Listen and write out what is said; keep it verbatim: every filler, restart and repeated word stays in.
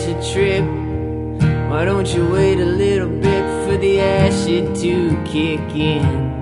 a trip. Why don't you wait a little bit for the acid to kick in?